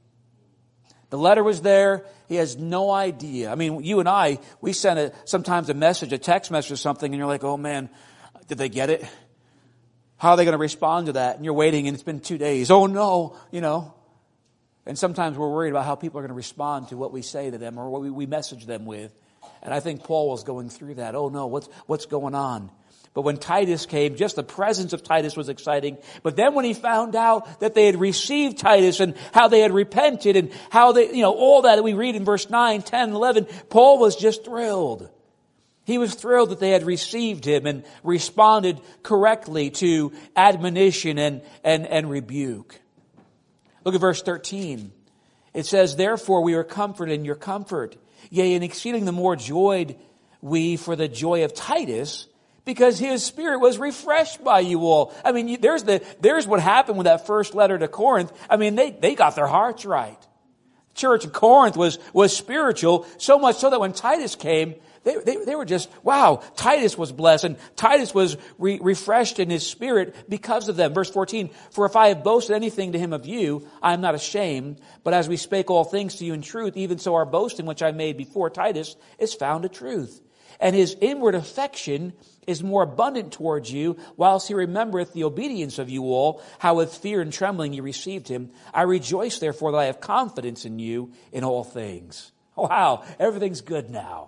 A: The letter was there. He has no idea. I mean, you and I, we send a, sometimes a message, a text message or something, and you're like, oh man, did they get it? How are they going to respond to that? And you're waiting, and it's been two days. Oh no, you know. And sometimes we're worried about how people are going to respond to what we say to them or what we, we message them with. And I think Paul was going through that. Oh no, what's, what's going on? But when Titus came, just the presence of Titus was exciting. But then when he found out that they had received Titus and how they had repented and how they, you know, all that we read in verse nine, ten, eleven, Paul was just thrilled. He was thrilled that they had received him and responded correctly to admonition and, and, and rebuke. Look at verse thirteen. It says, therefore we are comforted in your comfort. Yea, and exceeding the more joyed we for the joy of Titus, because his spirit was refreshed by you all. I mean, there's the there's what happened with that first letter to Corinth. I mean, they, they got their hearts right. The church of Corinth was, was spiritual, so much so that when Titus came, They, they, they were just, wow, Titus was blessed, and Titus was re- refreshed in his spirit because of them. Verse fourteen, for if I have boasted anything to him of you, I am not ashamed, but as we spake all things to you in truth, even so our boasting which I made before Titus is found a truth. And his inward affection is more abundant towards you, whilst he remembereth the obedience of you all, how with fear and trembling you received him. I rejoice therefore that I have confidence in you in all things. Wow, everything's good now.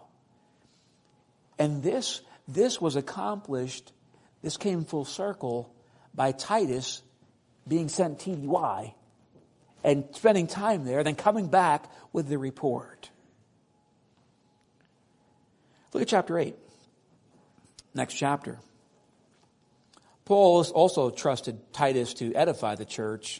A: And this, this was accomplished, this came full circle by Titus being sent T D Y and spending time there, then coming back with the report. Look at chapter eight. Next chapter. Paul also trusted Titus to edify the church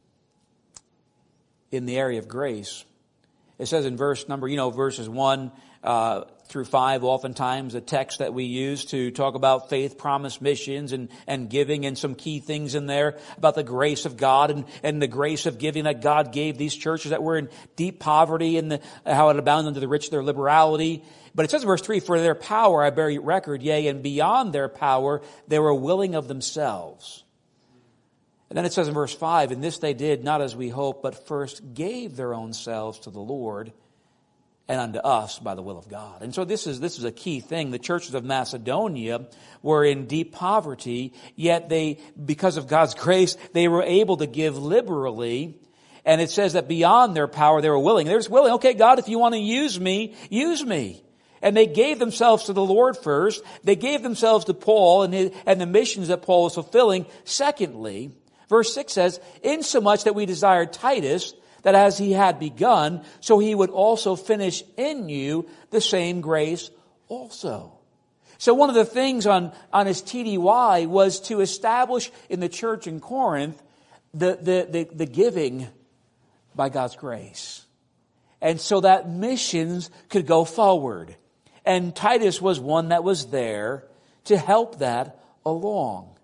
A: in the area of grace. It says in verse number, you know, verses one uh, through five, oftentimes a text that we use to talk about faith, promise, missions, and, and giving, and some key things in there about the grace of God and, and the grace of giving that God gave these churches that were in deep poverty, and the, how it abounded unto the rich their liberality. But it says in verse three, for their power I bear record, yea, and beyond their power they were willing of themselves. And then it says in verse five, and this they did not as we hoped, but first gave their own selves to the Lord and unto us by the will of God. And so this is this is a key thing. The churches of Macedonia were in deep poverty, yet they, because of God's grace, they were able to give liberally. And it says that beyond their power they were willing. They're just willing, okay, God, if you want to use me, use me. And they gave themselves to the Lord first. They gave themselves to Paul and, his, and the missions that Paul was fulfilling. Secondly, verse six says, insomuch that we desired Titus, that as he had begun, so he would also finish in you the same grace also. So one of the things on, on his T D Y was to establish in the church in Corinth the, the, the, the giving by God's grace. And so that missions could go forward. And Titus was one that was there to help that along.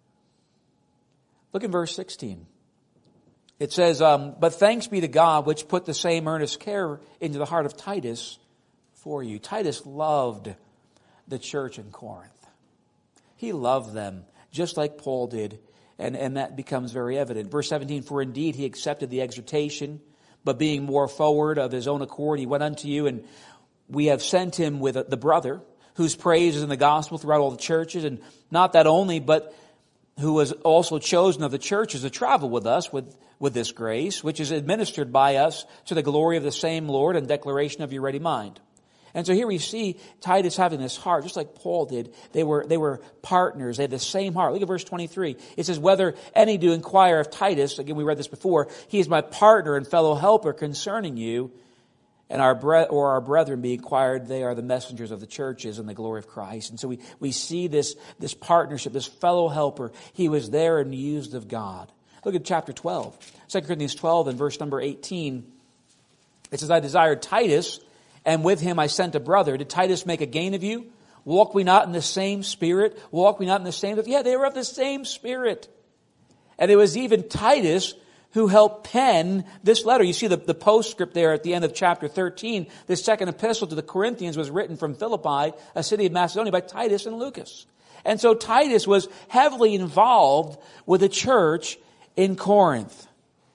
A: Look at verse sixteen. It says, um, but thanks be to God, which put the same earnest care into the heart of Titus for you. Titus loved the church in Corinth. He loved them, just like Paul did. And, and that becomes very evident. Verse seventeen, for indeed he accepted the exhortation, but being more forward of his own accord, he went unto you, and we have sent him with the brother, whose praise is in the gospel throughout all the churches, and not that only, but who was also chosen of the churches to travel with us with, with this grace, which is administered by us to the glory of the same Lord and declaration of your ready mind. And so here we see Titus having this heart, just like Paul did. They were, they were partners. They had the same heart. Look at verse twenty-three. It says, whether any do inquire of Titus, again, we read this before, he is my partner and fellow helper concerning you. And our bre- or our brethren be inquired, they are the messengers of the churches and the glory of Christ. And so we, we see this, this partnership, this fellow helper. He was there and used of God. Look at chapter twelve. Second Corinthians twelve and verse number eighteen. It says, I desired Titus, and with him I sent a brother. Did Titus make a gain of you? Walk we not in the same spirit? Walk we not in the same... Yeah, they were of the same spirit. And it was even Titus who helped pen this letter. You see the, the postscript there at the end of chapter thirteen. This second epistle to the Corinthians was written from Philippi, a city of Macedonia, by Titus and Lucas. And so Titus was heavily involved with the church in Corinth.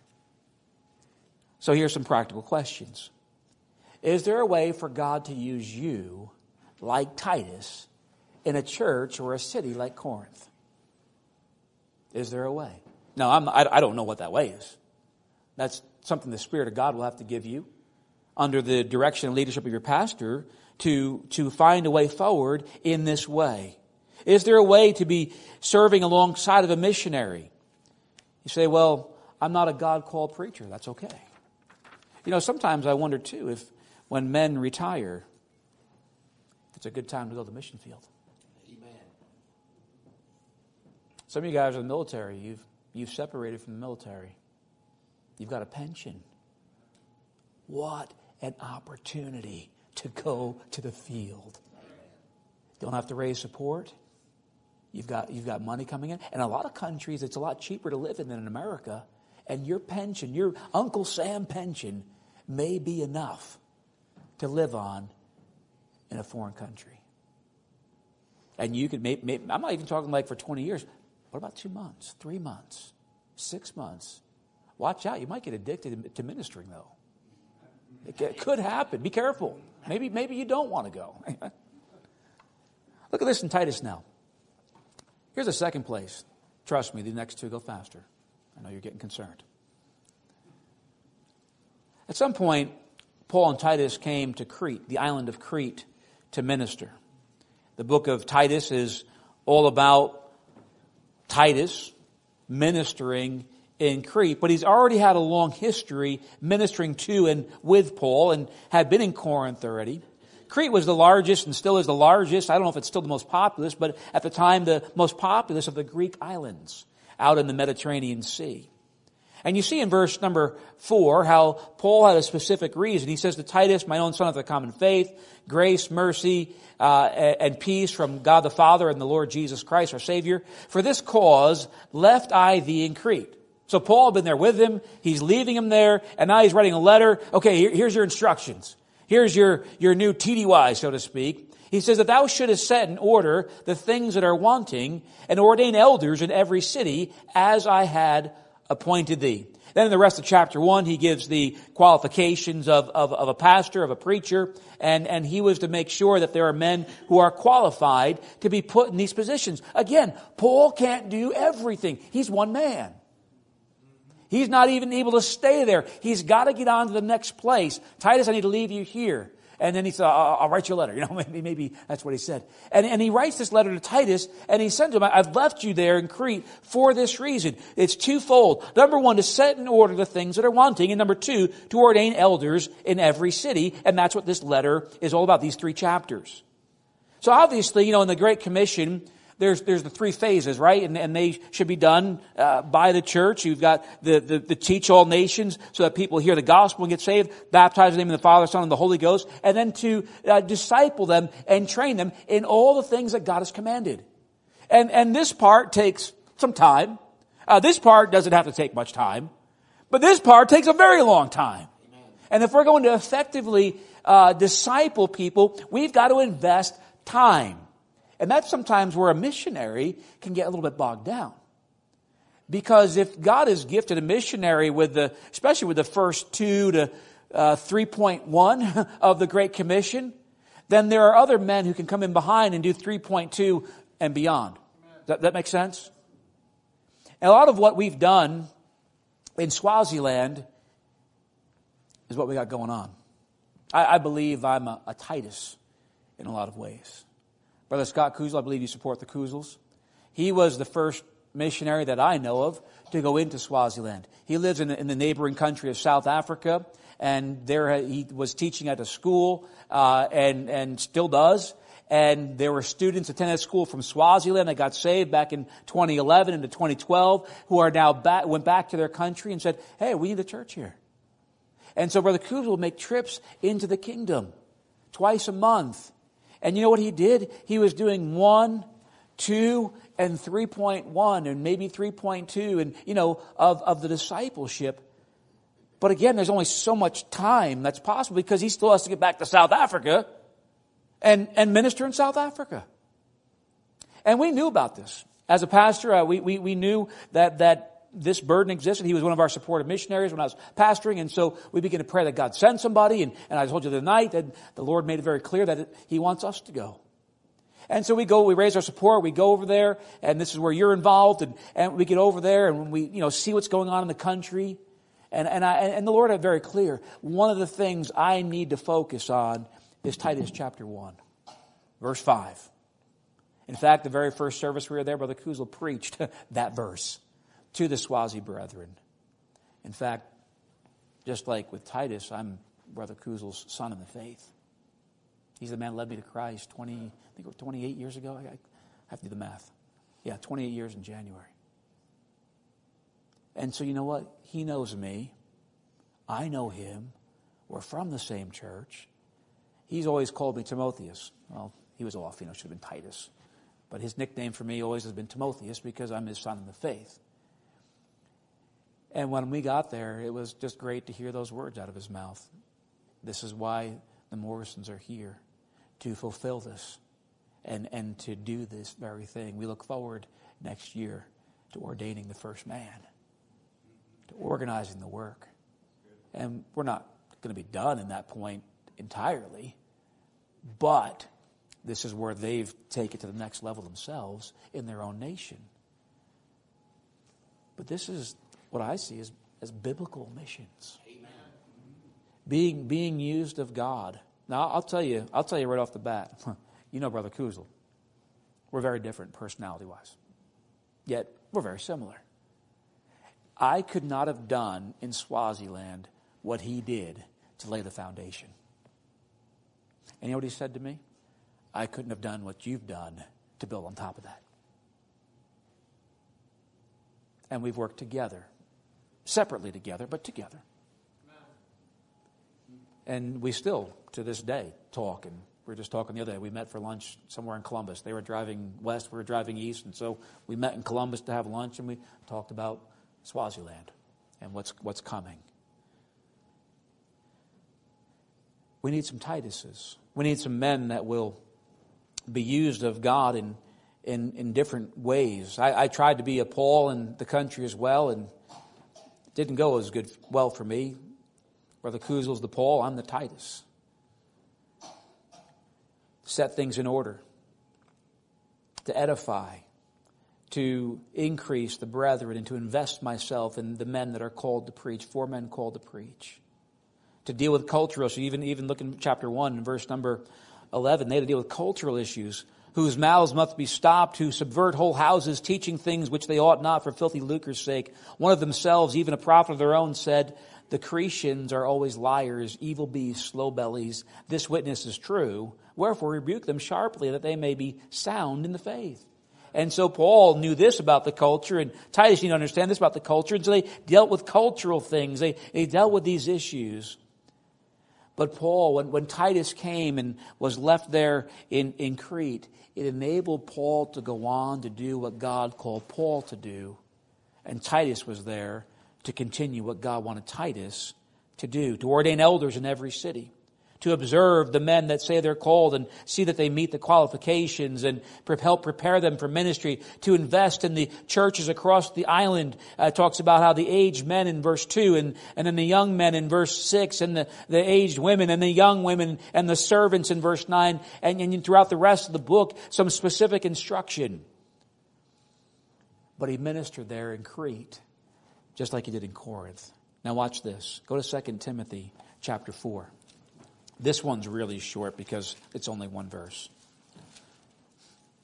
A: So here's some practical questions. Is there a way for God to use you like Titus in a church or a city like Corinth? Is there a way? No, I'm, I, I don't know what that way is. That's something the Spirit of God will have to give you under the direction and leadership of your pastor to, to find a way forward in this way. Is there a way to be serving alongside of a missionary? You say, well, I'm not a God-called preacher. That's okay. You know, sometimes I wonder too if when men retire, it's a good time to go to the mission field. Amen. Some of you guys are in the military. You've You've separated from the military. You've got a pension. What an opportunity to go to the field. Don't have to raise support. You've got, you've got money coming in. In a lot of countries, it's a lot cheaper to live in than in America. And your pension, your Uncle Sam pension, may be enough to live on in a foreign country. And you could, maybe, maybe, I'm not even talking like for twenty years. What about two months, three months, six months? Watch out. You might get addicted to ministering, though. It could happen. Be careful. Maybe, maybe you don't want to go. Look at this in Titus now. Here's a second place. Trust me, the next two go faster. I know you're getting concerned. At some point, Paul and Titus came to Crete, the island of Crete, to minister. The book of Titus is all about Titus ministering in Crete, but he's already had a long history ministering to and with Paul and had been in Corinth already. Crete was the largest and still is the largest. I don't know if it's still the most populous, but at the time the most populous of the Greek islands out in the Mediterranean Sea. And you see in verse number four how Paul had a specific reason. He says to Titus, my own son of the common faith, grace, mercy, uh, and peace from God the Father and the Lord Jesus Christ, our Savior. For this cause left I thee in Crete. So Paul had been there with him. He's leaving him there. And now he's writing a letter. Okay, here, here's your instructions. Here's your, your new T D Y, so to speak. He says that thou shouldest set in order the things that are wanting and ordain elders in every city as I had appointed thee. Then in the rest of chapter one, he gives the qualifications of, of, of a pastor, of a preacher, and, and he was to make sure that there are men who are qualified to be put in these positions. Again, Paul can't do everything. He's one man. He's not even able to stay there. He's got to get on to the next place. Titus, I need to leave you here. And then he said, I'll, I'll write you a letter. You know, maybe, maybe that's what he said. And, and he writes this letter to Titus, and he said to him, I've left you there in Crete for this reason. It's twofold. Number one, to set in order the things that are wanting. And number two, to ordain elders in every city. And that's what this letter is all about, these three chapters. So obviously, you know, in the Great Commission, There's there's the three phases, right? And, and they should be done uh, by the church. You've got the, the, the teach all nations so that people hear the gospel and get saved, baptize in the name of the Father, Son, and the Holy Ghost, and then to uh, disciple them and train them in all the things that God has commanded. And, and this part takes some time. Uh, this part doesn't have to take much time. But this part takes a very long time. Amen. And if we're going to effectively uh, disciple people, we've got to invest time. And that's sometimes where a missionary can get a little bit bogged down. Because if God has gifted a missionary with the, especially with the first two to uh, three point one of the Great Commission, then there are other men who can come in behind and do three point two and beyond. Does that, that make sense? And a lot of what we've done in Swaziland is what we got going on. I, I believe I'm a, a Titus in a lot of ways. Brother Scott Kuzal, I believe you support the Kuzals. He was the first missionary that I know of to go into Swaziland. He lives in, in the neighboring country of South Africa, and there he was teaching at a school, uh, and, and still does. And there were students attending that school from Swaziland that got saved back in twenty eleven into twenty twelve, who are now back, went back to their country and said, hey, we need a church here. And so Brother Kuzal will make trips into the kingdom twice a month. And you know what he did? He was doing one, two, and three point one, and maybe three point two, and, you know, of, of the discipleship. But again, there's only so much time that's possible because he still has to get back to South Africa and, and minister in South Africa. And we knew about this. As a pastor, uh, we, we, we knew that, that this burden existed. He was one of our supportive missionaries when I was pastoring, and so we began to pray that God send somebody, and, and I told you the other night that the Lord made it very clear that it, He wants us to go. And so we go, we raise our support, we go over there, and this is where you're involved, and, and we get over there, and we, you know, see what's going on in the country. And, and, I, and the Lord had very clear, one of the things I need to focus on is Titus chapter one, verse five. In fact, the very first service we were there, Brother Kuzal preached that verse to the Swazi brethren. In fact, just like with Titus, I'm Brother Kuzal's son in the faith. He's the man who led me to Christ twenty, I think it was twenty-eight years ago. I have to do the math. Yeah, twenty-eight years in January. And so you know what? He knows me. I know him. We're from the same church. He's always called me Timotheus. Well, he was off, you know, it should have been Titus. But his nickname for me always has been Timotheus because I'm his son in the faith. And when we got there, it was just great to hear those words out of his mouth. This is why the Morrisons are here, to fulfill this and, and to do this very thing. We look forward next year to ordaining the first man, to organizing the work. And we're not going to be done in that point entirely, but this is where they've taken it to the next level themselves in their own nation. But this is what I see as, as biblical missions. Amen. Being being used of God. Now I'll tell you, I'll tell you right off the bat, you know Brother Kuzal. We're very different personality-wise. Yet we're very similar. I could not have done in Swaziland what he did to lay the foundation. And you know what he said to me? I couldn't have done what you've done to build on top of that. And we've worked together. Separately together, but together. And we still, to this day, talk. And we were just talking the other day. We met for lunch somewhere in Columbus. They were driving west, we were driving east. And so we met in Columbus to have lunch, and we talked about Swaziland and what's what's coming. We need some Tituses. We need some men that will be used of God in in, in different ways. I, I tried to be a Paul in the country as well, and it didn't go as good well for me. Brother Kuzal's the Paul, I'm the Titus. Set things in order, to edify, to increase the brethren, and to invest myself in the men that are called to preach, four men called to preach. To deal with cultural issues, even, even look in chapter one, verse number eleven, they had to deal with cultural issues, whose mouths must be stopped, who subvert whole houses, teaching things which they ought not for filthy lucre's sake. One of themselves, even a prophet of their own, said, the Cretians are always liars, evil beasts, slow bellies. This witness is true. Wherefore rebuke them sharply, that they may be sound in the faith. And so Paul knew this about the culture, and Titus needed to understand this about the culture, and so they dealt with cultural things. They, they dealt with these issues. But Paul, when, when Titus came and was left there in, in Crete, it enabled Paul to go on to do what God called Paul to do. And Titus was there to continue what God wanted Titus to do, to ordain elders in every city, to observe the men that say they're called and see that they meet the qualifications and help prepare them for ministry, to invest in the churches across the island. Uh, it talks about how the aged men in verse two and, and then the young men in verse six and the, the aged women and the young women and the servants in verse nine, and, and throughout the rest of the book, some specific instruction. But he ministered there in Crete, just like he did in Corinth. Now watch this. Go to Second Timothy chapter four. This one's really short because it's only one verse.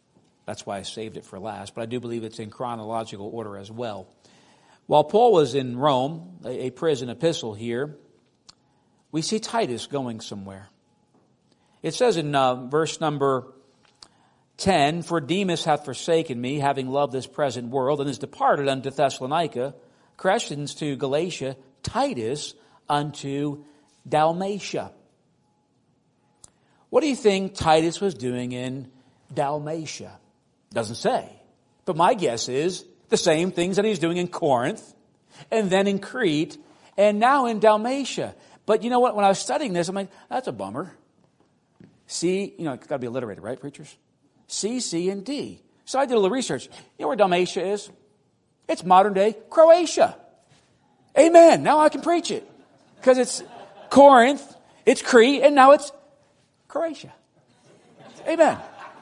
A: That's why I saved it for last, but I do believe it's in chronological order as well. While Paul was in Rome, a prison epistle here, we see Titus going somewhere. It says in uh, verse number ten, "For Demas hath forsaken me, having loved this present world, and is departed unto Thessalonica, Crescens to Galatia, Titus unto Dalmatia." What do you think Titus was doing in Dalmatia? Doesn't say. But my guess is the same things that he's doing in Corinth, and then in Crete, and now in Dalmatia. But you know what? When I was studying this, I'm like, that's a bummer. C, you know, it's got to be alliterated, right, preachers? C, C, and D. So I did a little research. You know where Dalmatia is? It's modern day Croatia. Amen. Now I can preach it. Because it's Corinth, it's Crete, and now it's Croatia. Amen.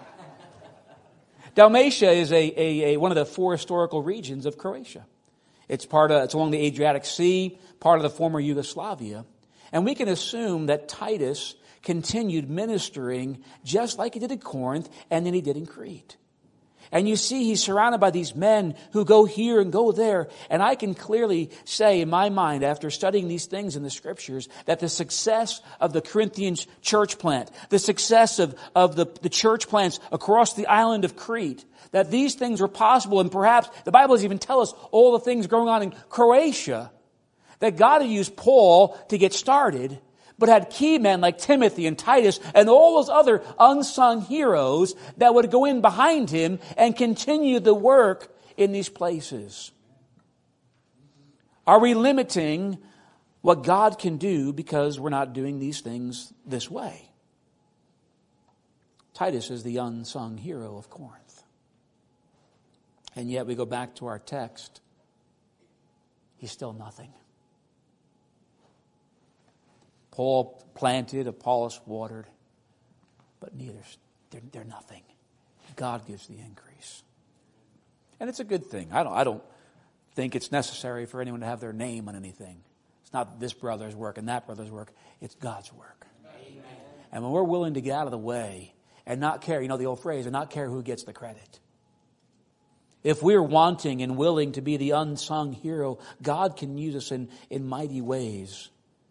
A: Dalmatia is a, a, a one of the four historical regions of Croatia. It's part of, it's along the Adriatic Sea, part of the former Yugoslavia. And we can assume that Titus continued ministering just like he did in Corinth and then he did in Crete. And you see he's surrounded by these men who go here and go there. And I can clearly say in my mind, after studying these things in the scriptures, that the success of the Corinthian church plant, the success of, of the, the church plants across the island of Crete, that these things were possible. And perhaps the Bible doesn't even tell us all the things going on in Croatia, that God had used Paul to get started, but had key men like Timothy and Titus and all those other unsung heroes that would go in behind him and continue the work in these places. Are we limiting what God can do because we're not doing these things this way? Titus is the unsung hero of Corinth. And yet we go back to our text. He's still nothing. Paul planted, Apollos watered, but neither, they're, they're nothing. God gives the increase. And it's a good thing. I don't, I don't think it's necessary for anyone to have their name on anything. It's not this brother's work and that brother's work. It's God's work. Amen. And when we're willing to get out of the way and not care, you know the old phrase, and not care who gets the credit. If we're wanting and willing to be the unsung hero, God can use us in, in mighty ways.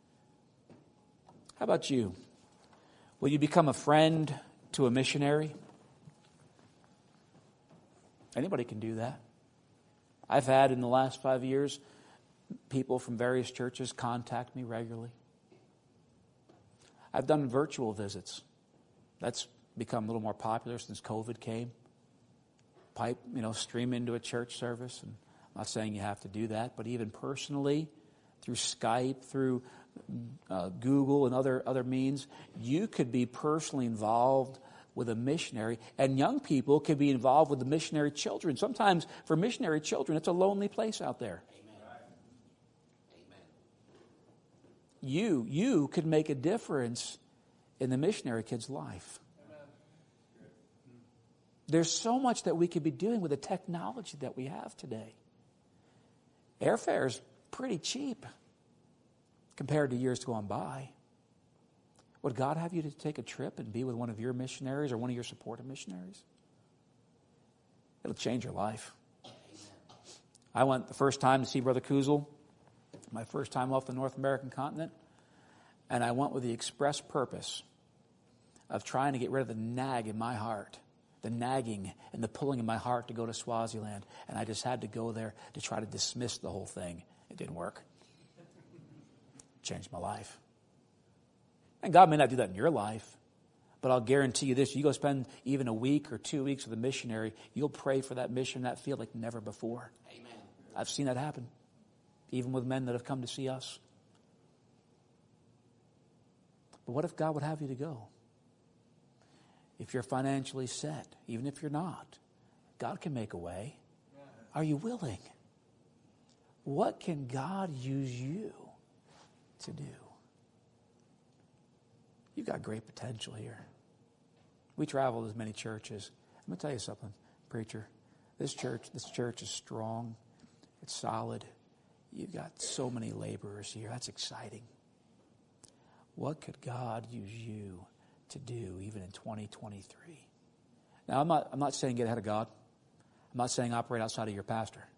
A: How about you? Will you become a friend to a missionary? Anybody can do that. I've had in the last five years people from various churches contact me regularly. I've done virtual visits. That's become a little more popular since COVID came. Pipe, you know, stream into a church service. And I'm not saying you have to do that, but even personally, through Skype, through uh, Google and other, other means, you could be personally involved with a missionary, and young people could be involved with the missionary children. Sometimes for missionary children, it's a lonely place out there. Amen. Amen. You, you could make a difference in the missionary kid's life. Amen. There's so much that we could be doing with the technology that we have today. Airfare is pretty cheap compared to years gone by. Would God have you to take a trip and be with one of your missionaries or one of your supportive missionaries? It'll change your life. I went the first time to see Brother Kuzel, my first time off the North American continent, and I went with the express purpose of trying to get rid of the nag in my heart, the nagging and the pulling in my heart to go to Swaziland. And I just had to go there to try to dismiss the whole thing. It didn't work. Changed my life. And God may not do that in your life, but I'll guarantee you this. You go spend even a week or two weeks with a missionary, you'll pray for that mission, that field like never before. Amen. I've seen that happen, even with men that have come to see us. But what if God would have you to go? If you're financially set, even if you're not, God can make a way. Are you willing? What can God use you to do? You've got great potential here. We travel as many churches. I'm going to tell you something, preacher. This church, this church is strong. It's solid. You've got so many laborers here. That's exciting. What could God use you to do even in twenty twenty-three? Now, I'm not, I'm not saying get ahead of God. I'm not saying operate outside of your pastor.